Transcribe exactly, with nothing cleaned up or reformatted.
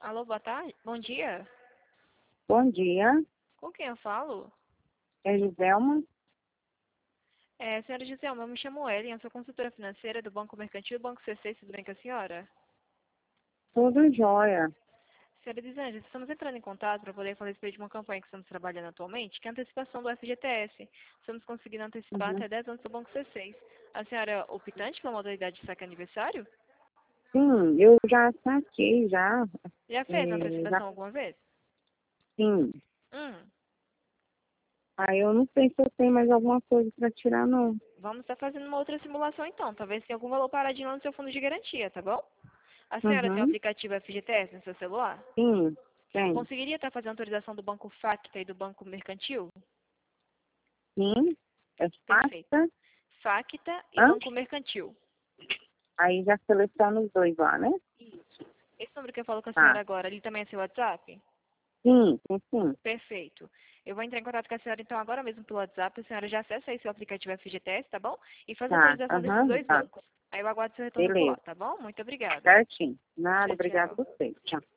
Alô, boa tarde. Bom dia. Bom dia, Com quem eu falo? é Giselma. É, senhora Giselma, eu me chamo Ellen, eu sou consultora financeira do Banco Mercantil Banco C C, tudo bem com a senhora? Tudo jóia. Senhora Elisângela, estamos entrando em contato para poder falar a respeito de uma campanha que estamos trabalhando atualmente, que é a antecipação do F G T S. Estamos conseguindo antecipar Uhum. até dez anos do Banco C seis. A senhora é optante pela modalidade de saque aniversário? Sim, eu já saquei, já. Já fez a é, já antecipação alguma vez? sim. Hum, Aí eu não sei se eu tenho mais alguma coisa para tirar, não. vamos estar fazendo uma outra simulação então. Talvez tenha algum valor paradinho lá no seu fundo de garantia, tá bom? A senhora tem o Uhum. aplicativo F G T S no seu celular? Sim, tem. Conseguiria estar fazendo autorização do Banco Facta e do Banco Mercantil? Sim, é Perfeito. pasta. Facta e Hã? Banco Mercantil. Aí já seleciono os dois lá, né? Esse número que eu falo com a senhora Tá. agora, ele também é seu WhatsApp? Sim, sim, sim. Perfeito. Eu vou entrar em contato com a senhora então agora mesmo pelo WhatsApp. A senhora já acessa aí seu aplicativo F G T S, tá bom? E faz a Tá. autorização desses Aham, dois tá. bancos. Aí eu aguardo seu retorno por lá, Beleza. tá bom? Muito obrigada. Certinho. Nada, Tchau, obrigado tchau. a você. Tchau.